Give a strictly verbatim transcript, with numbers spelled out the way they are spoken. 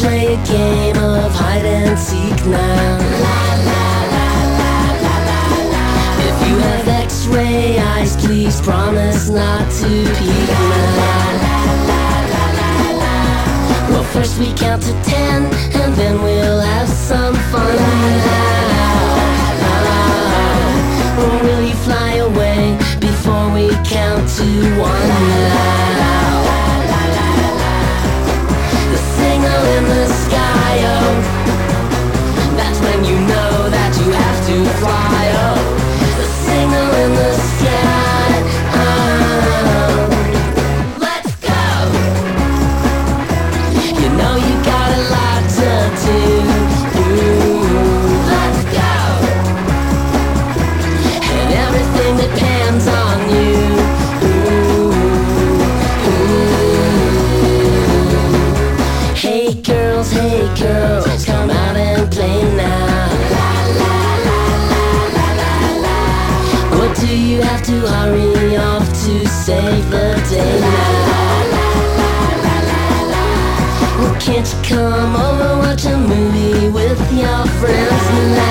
play a game of hide and seek now. If you have X-ray eyes, please promise not to peek now. Well, first we count to ten, and then we'll have some fun now. Or will you fly away before we count to one now? The signal in the sky, oh, that's when you know that you have to fly, oh. The signal in the sky, oh. Let's go! You know you got a lot to do. Ooh, let's go! And everything depends on you. Ooh, ooh. Hey girls, hey girls, come out and play now. Or do you have to hurry off to save the day now? Well, can't you come over, watch a movie with your friends now?